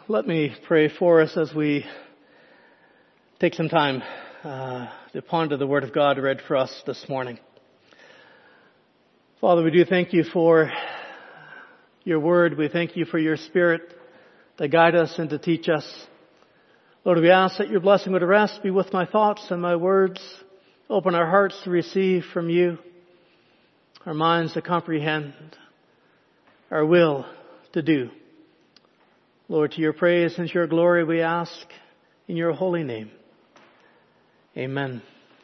Let me pray for us as we take some time to ponder the Word of God read for us this morning. Father, we do thank you for your Word. We thank you for your Spirit to guide us and to teach us. Lord, we ask that your blessing would rest, be with my thoughts and my words. Open our hearts to receive from you, our minds to comprehend, our will to do. Lord, to your praise and to your glory we ask in your holy name. Amen.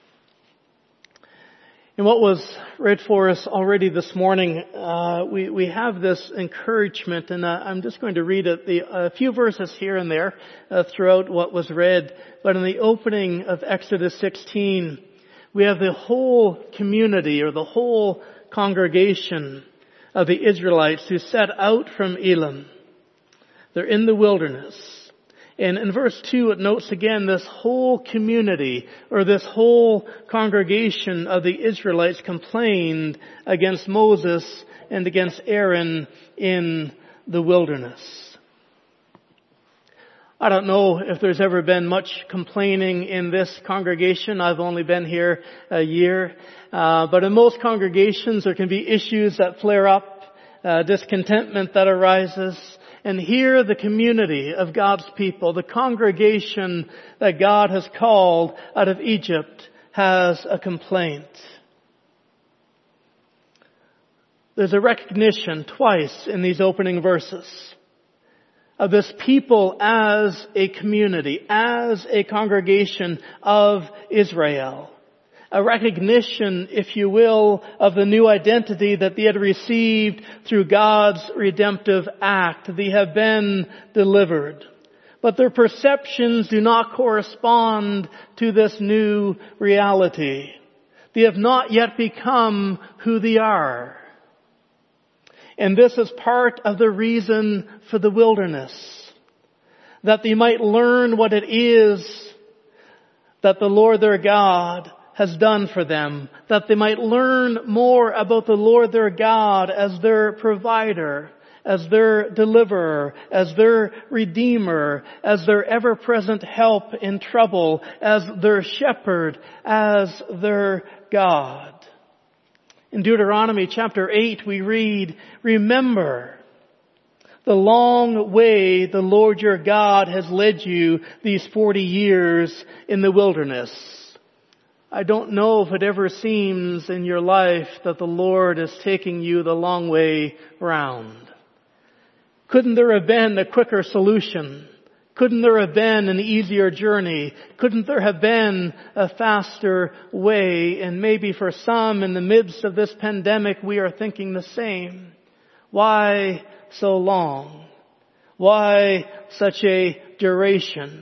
In what was read for us already this morning, we have this encouragement, and I'm just going to read a few verses here and there throughout what was read. But in the opening of Exodus 16, we have the whole community or the whole congregation of the Israelites who set out from Elim. They're in the wilderness. And in verse 2 it notes again this whole community or this whole congregation of the Israelites complained against Moses and against Aaron in the wilderness. I don't know if there's ever been much complaining in this congregation. I've only been here a year. But in most congregations there can be issues that flare up, discontentment that arises. And here the community of God's people, the congregation that God has called out of Egypt, has a complaint. There's a recognition twice in these opening verses of this people as a community, as a congregation of Israel. A recognition, if you will, of the new identity that they had received through God's redemptive act. They have been delivered. But their perceptions do not correspond to this new reality. They have not yet become who they are. And this is part of the reason for the wilderness. That they might learn what it is that the Lord their God has done for them, that they might learn more about the Lord their God as their provider, as their deliverer, as their redeemer, as their ever-present help in trouble, as their shepherd, as their God. In Deuteronomy chapter 8 we read, "Remember the long way the Lord your God has led you these 40 years in the wilderness." I don't know if it ever seems in your life that the Lord is taking you the long way round. Couldn't there have been a quicker solution? Couldn't there have been an easier journey? Couldn't there have been a faster way? And maybe for some in the midst of this pandemic we are thinking the same. Why so long? Why such a duration?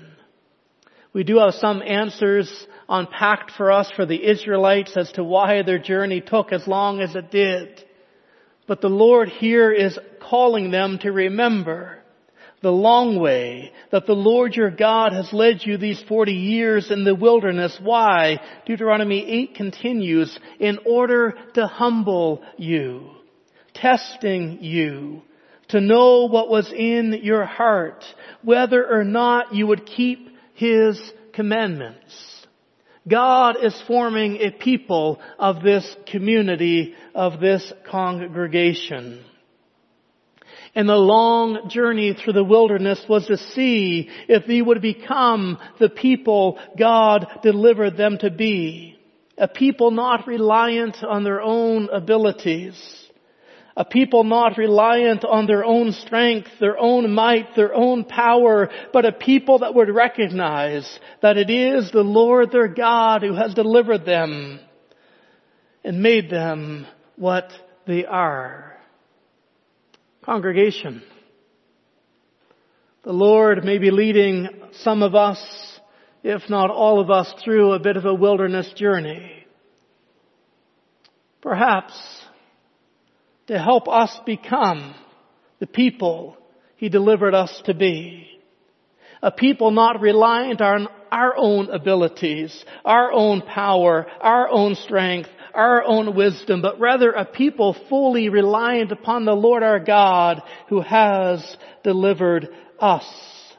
We do have some answers unpacked for us for the Israelites as to why their journey took as long as it did. But the Lord here is calling them to remember the long way that the Lord your God has led you these 40 years in the wilderness. Why? Deuteronomy 8 continues, in order to humble you, testing you, to know what was in your heart, whether or not you would keep His commandments. God is forming a people of this community, of this congregation. And the long journey through the wilderness was to see if they would become the people God delivered them to be. A people not reliant on their own abilities. A people not reliant on their own strength, their own might, their own power, but a people that would recognize that it is the Lord their God who has delivered them and made them what they are. Congregation, the Lord may be leading some of us, if not all of us, through a bit of a wilderness journey. Perhaps to help us become the people He delivered us to be. A people not reliant on our own abilities, our own power, our own strength, our own wisdom, but rather a people fully reliant upon the Lord our God who has delivered us.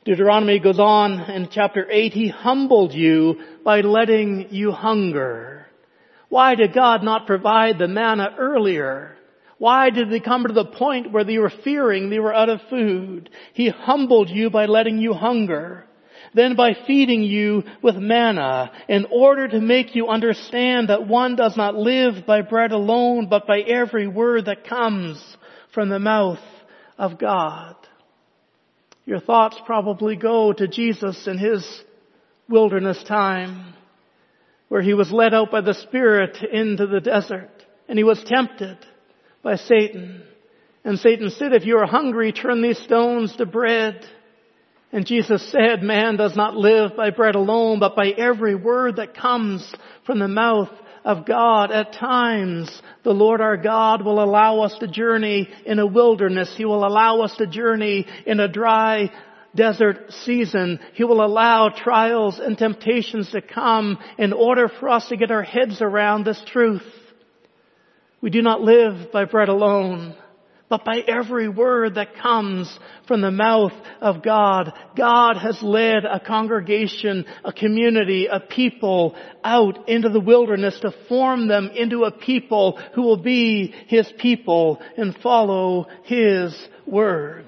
Deuteronomy goes on in chapter 8, He humbled you by letting you hunger. Why did God not provide the manna earlier? Why did they come to the point where they were fearing they were out of food? He humbled you by letting you hunger. Then by feeding you with manna, in order to make you understand that one does not live by bread alone, but by every word that comes from the mouth of God. Your thoughts probably go to Jesus in His wilderness time, where He was led out by the Spirit into the desert, and He was tempted by Satan. And Satan said, if you are hungry, turn these stones to bread. And Jesus said, man does not live by bread alone, but by every word that comes from the mouth of God. At times, the Lord our God will allow us to journey in a wilderness. He will allow us to journey in a dry desert season. He will allow trials and temptations to come in order for us to get our heads around this truth. We do not live by bread alone, but by every word that comes from the mouth of God. God has led a congregation, a community, a people out into the wilderness to form them into a people who will be His people and follow His word.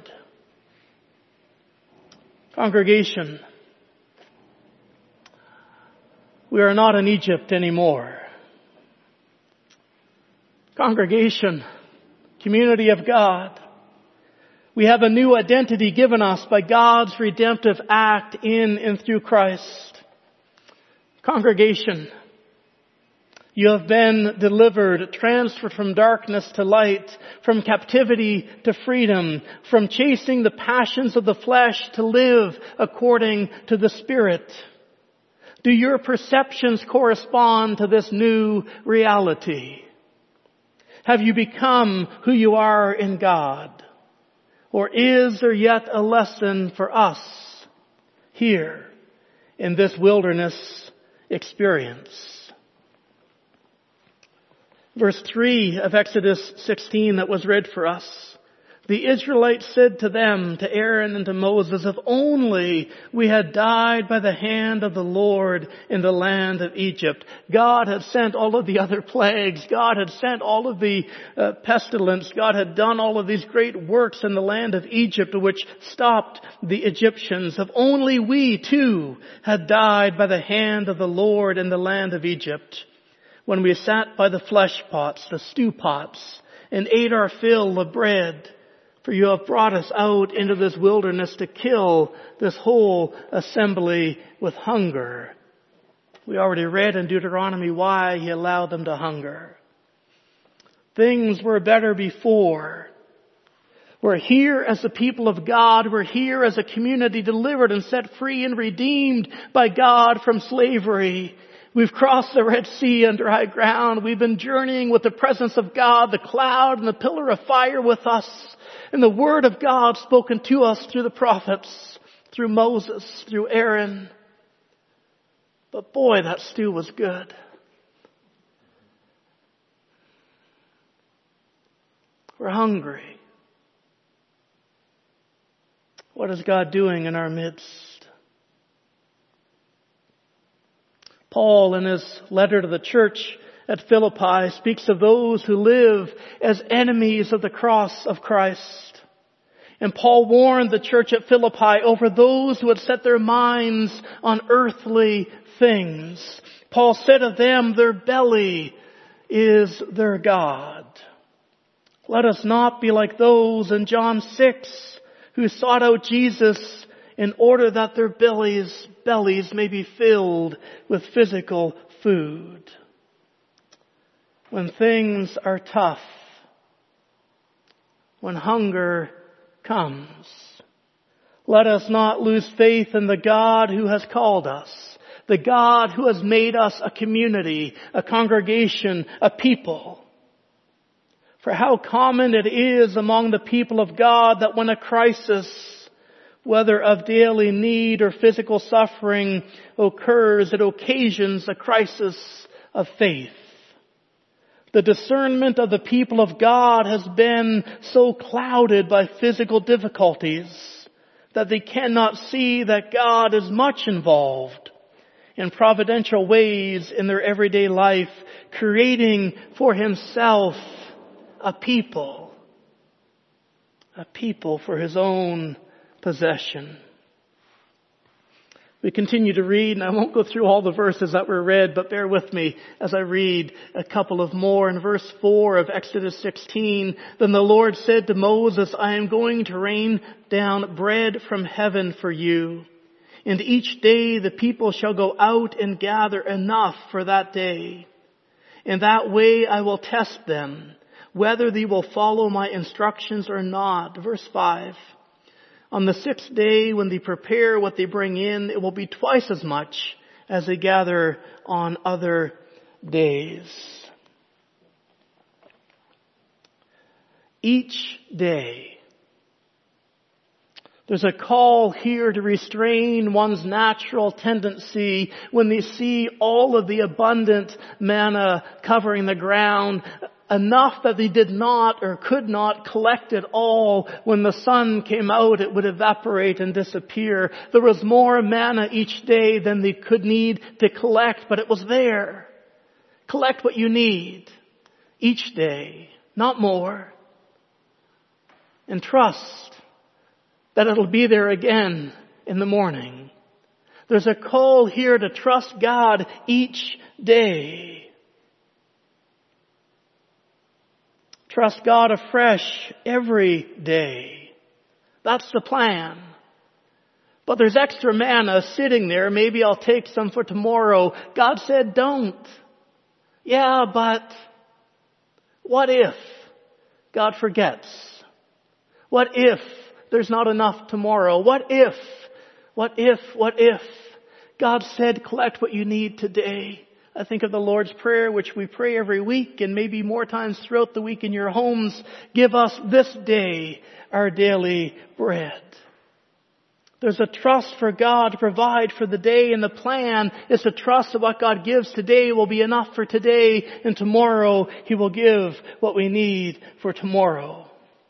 Congregation, we are not in Egypt anymore. Congregation, community of God, we have a new identity given us by God's redemptive act in and through Christ. Congregation, you have been delivered, transferred from darkness to light, from captivity to freedom, from chasing the passions of the flesh to live according to the Spirit. Do your perceptions correspond to this new reality? Have you become who you are in God? Or is there yet a lesson for us here in this wilderness experience? Verse 3 of Exodus 16 that was read for us. The Israelites said to them, to Aaron and to Moses, if only we had died by the hand of the Lord in the land of Egypt. God had sent all of the other plagues. God had sent all of the pestilence. God had done all of these great works in the land of Egypt which stopped the Egyptians. If only we too had died by the hand of the Lord in the land of Egypt, when we sat by the flesh pots, the stew pots, and ate our fill of bread. For you have brought us out into this wilderness to kill this whole assembly with hunger. We already read in Deuteronomy why He allowed them to hunger. Things were better before. We're here as the people of God. We're here as a community delivered and set free and redeemed by God from slavery. We've crossed the Red Sea on dry ground. We've been journeying with the presence of God, the cloud and the pillar of fire with us. And the Word of God spoken to us through the prophets, through Moses, through Aaron. But boy, that stew was good. We're hungry. What is God doing in our midst? Paul, in his letter to the church at Philippi, speaks of those who live as enemies of the cross of Christ. And Paul warned the church at Philippi over those who had set their minds on earthly things. Paul said of them, their belly is their God. Let us not be like those in John 6 who sought out Jesus in order that their bellies may be filled with physical food. When things are tough, when hunger comes, let us not lose faith in the God who has called us, the God who has made us a community, a congregation, a people. For how common it is among the people of God that when a crisis, whether of daily need or physical suffering, occurs, it occasions a crisis of faith. The discernment of the people of God has been so clouded by physical difficulties that they cannot see that God is much involved in providential ways in their everyday life, creating for himself a people for his own possession. We continue to read, and I won't go through all the verses that were read, but bear with me as I read a couple of more. In verse 4 of Exodus 16, then the Lord said to Moses, I am going to rain down bread from heaven for you, and each day the people shall go out and gather enough for that day. In that way I will test them, whether they will follow my instructions or not. Verse 5. On the sixth day, when they prepare what they bring in, it will be twice as much as they gather on other days. Each day. There's a call here to restrain one's natural tendency when they see all of the abundant manna covering the ground, enough that they did not or could not collect it all. When the sun came out, it would evaporate and disappear. There was more manna each day than they could need to collect, but it was there. Collect what you need each day, not more. And trust that it'll be there again in the morning. There's a call here to trust God each day. Trust God afresh every day. That's the plan. But there's extra manna sitting there. Maybe I'll take some for tomorrow. God said don't. Yeah, but what if God forgets? What if there's not enough tomorrow? What if God said collect what you need today? I think of the Lord's Prayer, which we pray every week and maybe more times throughout the week in your homes. Give us this day our daily bread. There's a trust for God to provide for the day, and the plan is to trust that what God gives today will be enough for today, and tomorrow He will give what we need for tomorrow.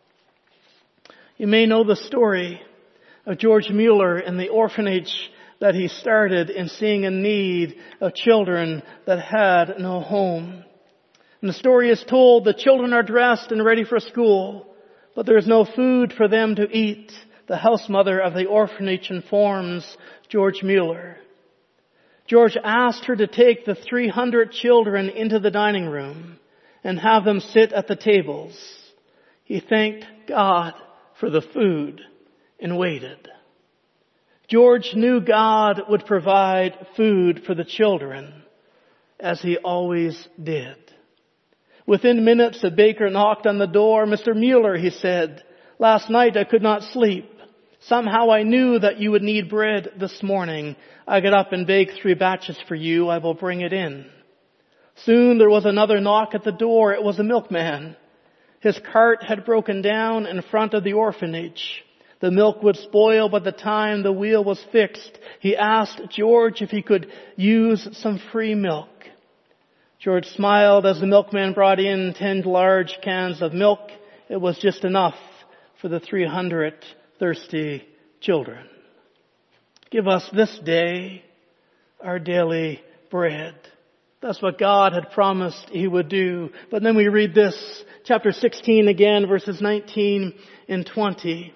You may know the story of George Mueller and the orphanage that he started in seeing a need of children that had no home. And the story is told, the children are dressed and ready for school, but there is no food for them to eat. The house mother of the orphanage informs George Mueller. George asked her to take the 300 children into the dining room and have them sit at the tables. He thanked God for the food and waited. George knew God would provide food for the children, as He always did. Within minutes, a baker knocked on the door. Mr. Mueller, he said, last night I could not sleep. Somehow I knew that you would need bread this morning. I got up and baked 3 batches for you. I will bring it in. Soon there was another knock at the door. It was a milkman. His cart had broken down in front of the orphanage. The milk would spoil by the time the wheel was fixed. He asked George if he could use some free milk. George smiled as the milkman brought in 10 large cans of milk. It was just enough for the 300 thirsty children. Give us this day our daily bread. That's what God had promised He would do. But then we read this, chapter 16 again, verses 19 and 20.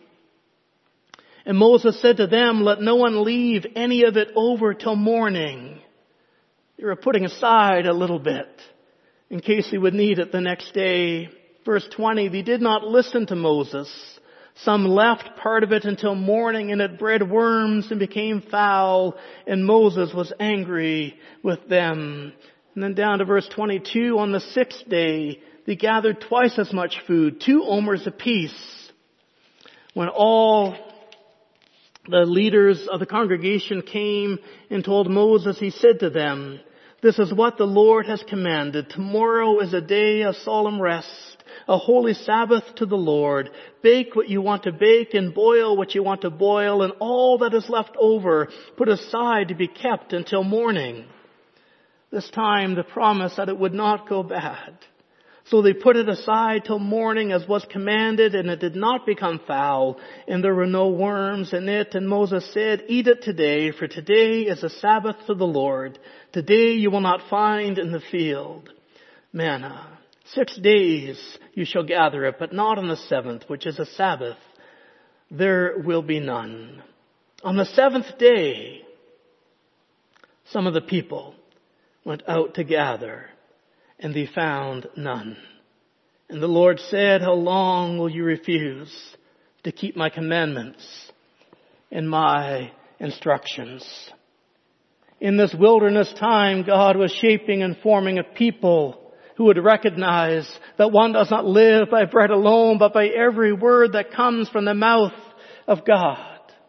And Moses said to them, let no one leave any of it over till morning. They were putting aside a little bit in case they would need it the next day. Verse 20, they did not listen to Moses. Some left part of it until morning, and it bred worms and became foul, and Moses was angry with them. And then down to verse 22, on the 6th day, they gathered twice as much food, 2 omers apiece. When all the leaders of the congregation came and told Moses, he said to them, this is what the Lord has commanded. Tomorrow is a day of solemn rest, a holy Sabbath to the Lord. Bake what you want to bake and boil what you want to boil, and all that is left over put aside to be kept until morning. This time the promise that it would not go bad. So they put it aside till morning as was commanded, and it did not become foul, and there were no worms in it. And Moses said, eat it today, for today is a Sabbath to the Lord. Today you will not find in the field manna. 6 days you shall gather it, but not on the 7th, which is a Sabbath. There will be none. On the 7th day, some of the people went out to gather, and they found none. And the Lord said, how long will you refuse to keep my commandments and my instructions? In this wilderness time, God was shaping and forming a people who would recognize that one does not live by bread alone, but by every word that comes from the mouth of God.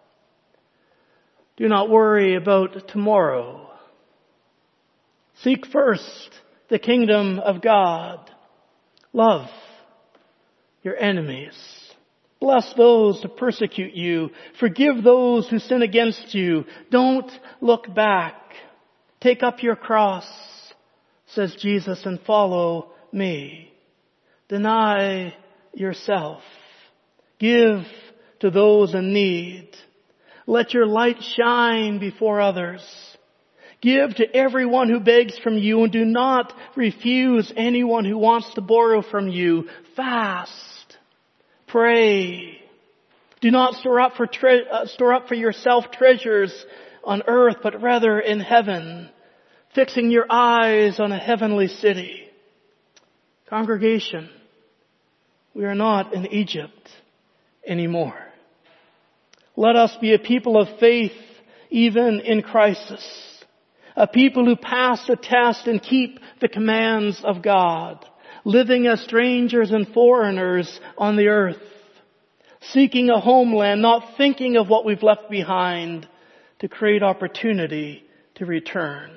Do not worry about tomorrow. Seek first the kingdom of God. Love your enemies. Bless those who persecute you. Forgive those who sin against you. Don't look back. Take up your cross, says Jesus, and follow me. Deny yourself. Give to those in need. Let your light shine before others. Give to everyone who begs from you, and do not refuse anyone who wants to borrow from you. Fast. Pray. Do not store up for yourself treasures on earth, but rather in heaven, fixing your eyes on a heavenly city. Congregation, we are not in Egypt anymore. Let us be a people of faith even in crisis. A people who pass the test and keep the commands of God. Living as strangers and foreigners on the earth. Seeking a homeland, not thinking of what we've left behind, to create opportunity to return.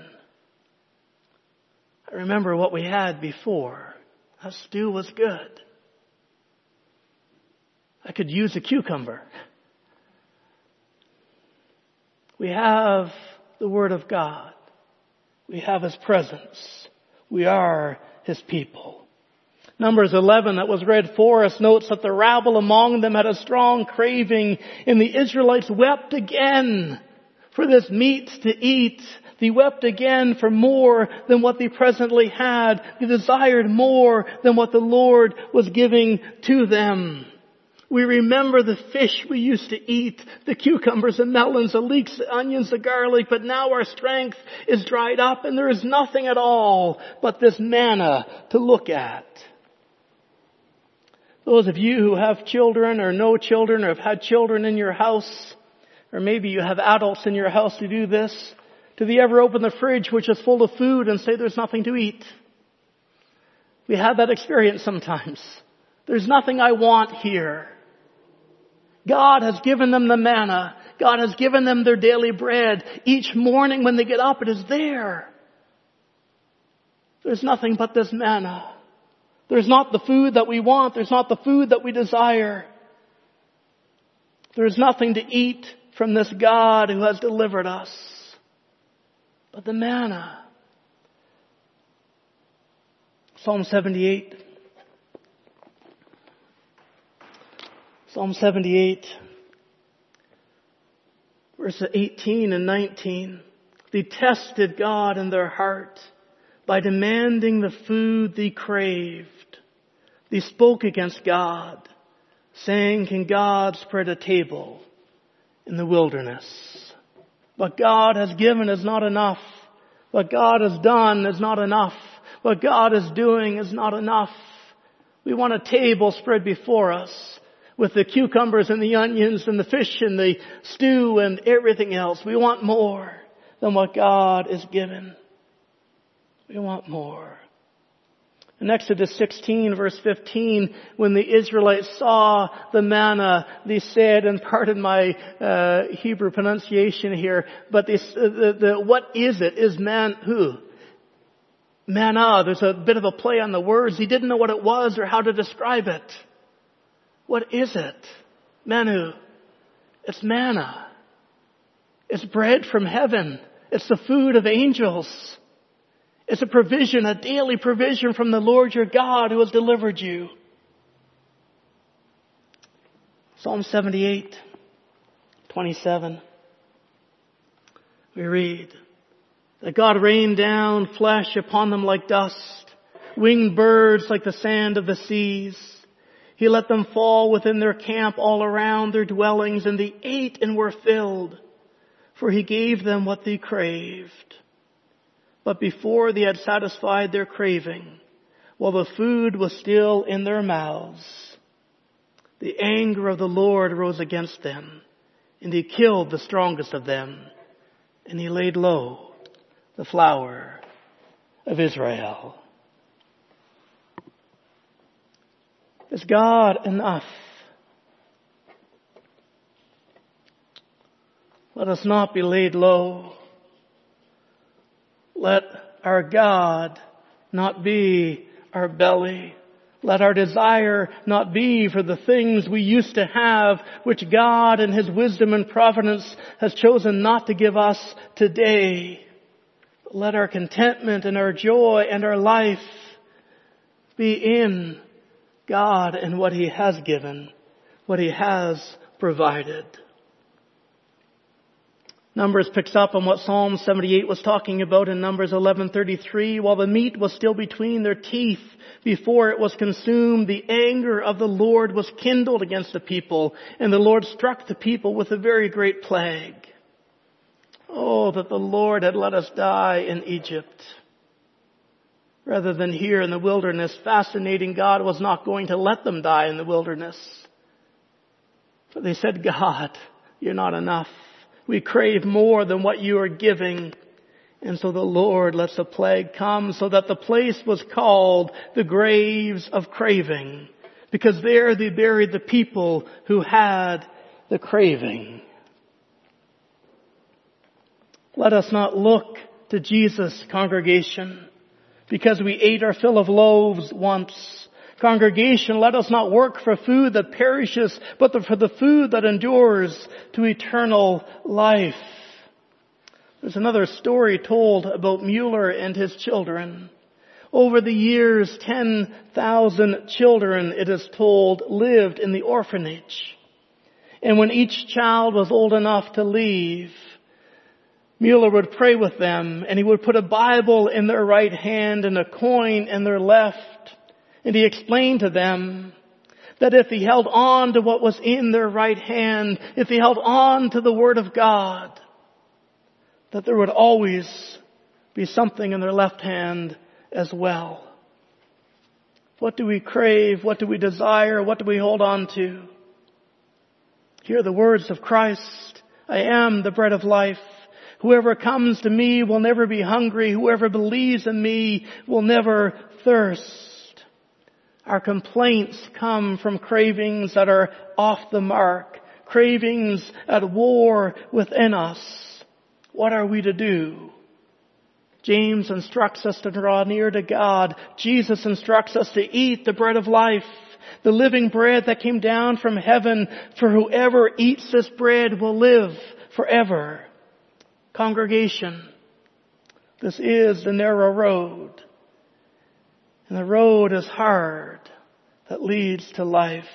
I remember what we had before. That stew was good. I could use a cucumber. We have the Word of God. We have His presence. We are His people. Numbers 11 that was read for us notes that the rabble among them had a strong craving, and the Israelites wept again for this meat to eat. They wept again for more than what they presently had. They desired more than what the Lord was giving to them. We remember the fish we used to eat, the cucumbers, the melons, the leeks, the onions, the garlic, but now our strength is dried up and there is nothing at all but this manna to look at. Those of you who have children or no children or have had children in your house, or maybe you have adults in your house who do this, do they ever open the fridge which is full of food and say there's nothing to eat? We have that experience sometimes. There's nothing I want here. God has given them the manna. God has given them their daily bread. Each morning when they get up, it is there. There's nothing but this manna. There's not the food that we want. There's not the food that we desire. There's nothing to eat from this God who has delivered us but the manna. Psalm 78. Psalm 78, verses 18 and 19. They tested God in their heart by demanding the food they craved. They spoke against God, saying, can God spread a table in the wilderness? What God has given is not enough. What God has done is not enough. What God is doing is not enough. We want a table spread before us with the cucumbers and the onions and the fish and the stew and everything else. We want more than what God is given. We want more. In Exodus 16 verse 15, when the Israelites saw the manna, they said, and pardon my Hebrew pronunciation here, but what is it? Is who? Manna. There's a bit of a play on the words. He didn't know what it was or how to describe it. What is it? Manu. It's manna. It's bread from heaven. It's the food of angels. It's a provision, a daily provision from the Lord your God who has delivered you. Psalm 78, 27. We read that God rained down flesh upon them like dust, winged birds like the sand of the seas. He let them fall within their camp all around their dwellings, and they ate and were filled, for he gave them what they craved. But before they had satisfied their craving, while the food was still in their mouths, the anger of the Lord rose against them, and he killed the strongest of them, and he laid low the flower of Israel. Is God enough? Let us not be laid low. Let our God not be our belly. Let our desire not be for the things we used to have, which God in His wisdom and providence has chosen not to give us today. Let our contentment and our joy and our life be in God and what He has given, what He has provided. Numbers picks up on what Psalm 78 was talking about in Numbers 11:33. While the meat was still between their teeth before it was consumed, the anger of the Lord was kindled against the people, and the Lord struck the people with a very great plague. Oh, that the Lord had let us die in Egypt, rather than here in the wilderness. Fascinating, God was not going to let them die in the wilderness. But they said, God, you're not enough. We crave more than what you are giving. And so the Lord lets the plague come, so that the place was called the graves of craving, because there they buried the people who had the craving. Let us not look to Jesus, congregation, because we ate our fill of loaves once. Congregation, let us not work for food that perishes, but for the food that endures to eternal life. There's another story told about Mueller and his children. Over the years, 10,000 children, it is told, lived in the orphanage. And when each child was old enough to leave, Mueller would pray with them, and he would put a Bible in their right hand and a coin in their left. And he explained to them that if he held on to what was in their right hand, if he held on to the Word of God, that there would always be something in their left hand as well. What do we crave? What do we desire? What do we hold on to? Hear the words of Christ. I am the bread of life. Whoever comes to me will never be hungry. Whoever believes in me will never thirst. Our complaints come from cravings that are off the mark, cravings at war within us. What are we to do? James instructs us to draw near to God. Jesus instructs us to eat the bread of life, the living bread that came down from heaven. For whoever eats this bread will live forever. Congregation, this is the narrow road. And the road is hard that leads to life.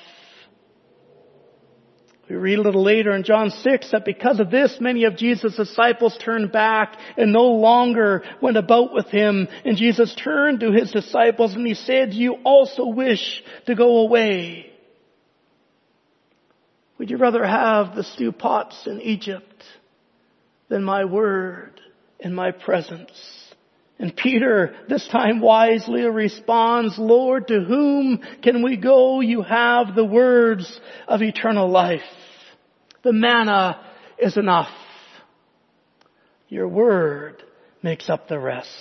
We read a little later in John 6 that because of this, many of Jesus' disciples turned back and no longer went about with him. And Jesus turned to his disciples and he said, you also wish to go away. Would you rather have the stew pots in Egypt than my word and my presence? And Peter, this time wisely, responds, Lord, to whom can we go? You have the words of eternal life. The manna is enough. Your word makes up the rest.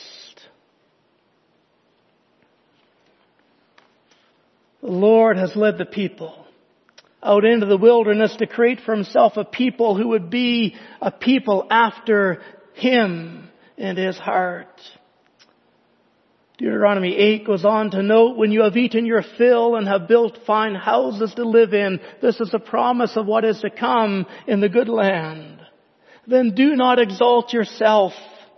The Lord has led the people out into the wilderness to create for himself a people who would be a people after him and his heart. Deuteronomy 8 goes on to note, when you have eaten your fill and have built fine houses to live in, this is a promise of what is to come in the good land. Then do not exalt yourself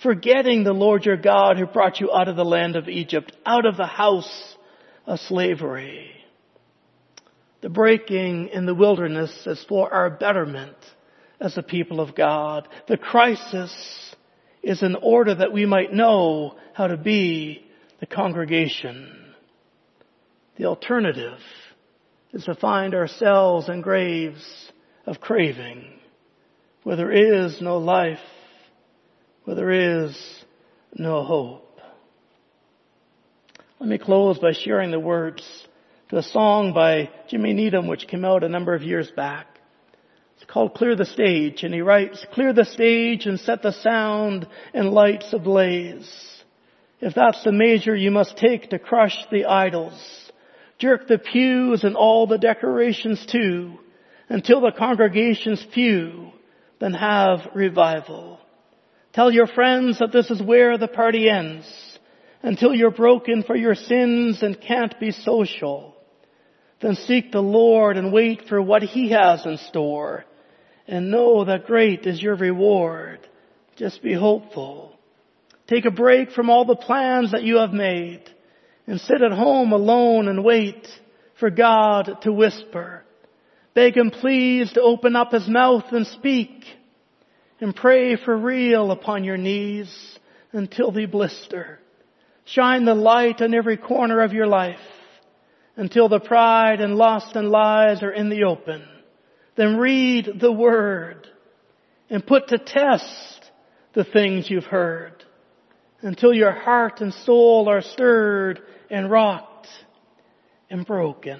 forgetting the Lord your God who brought you out of the land of Egypt, out of the house of slavery. The breaking in the wilderness is for our betterment as a people of God. The crisis is in order that we might know how to be the congregation. The alternative is to find ourselves in graves of craving, where there is no life, where there is no hope. Let me close by sharing the words to a song by Jimmy Needham, which came out a number of years back. It's called Clear the Stage, and he writes, "Clear the stage and set the sound and lights ablaze. If that's the measure you must take to crush the idols, jerk the pews and all the decorations too, until the congregation's few, then have revival. Tell your friends that this is where the party ends, until you're broken for your sins and can't be social. Then seek the Lord and wait for what He has in store, and know that great is your reward. Just be hopeful. Take a break from all the plans that you have made, and sit at home alone and wait for God to whisper. Beg Him please to open up His mouth and speak, and pray for real upon your knees until they blister. Shine the light on every corner of your life until the pride and lust and lies are in the open. Then read the Word and put to test the things you've heard until your heart and soul are stirred and rocked and broken.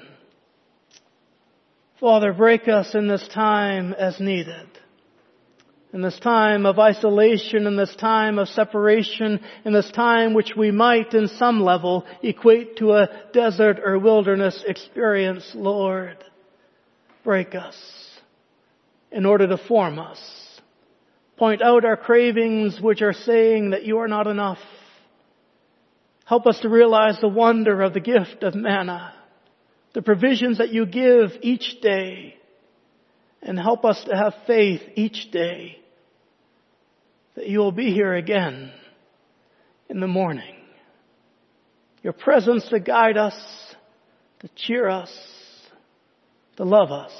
Father, break us in this time as needed. In this time of isolation, in this time of separation, in this time which we might in some level equate to a desert or wilderness experience, Lord, break us in order to form us. Point out our cravings which are saying that you are not enough. Help us to realize the wonder of the gift of manna, the provisions that you give each day, and help us to have faith each day that you will be here again in the morning. Your presence to guide us, to cheer us, to love us.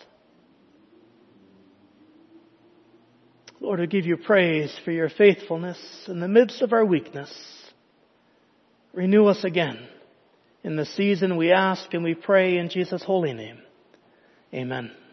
Lord, we give you praise for your faithfulness in the midst of our weakness. Renew us again in the season, we ask and we pray in Jesus' holy name. Amen.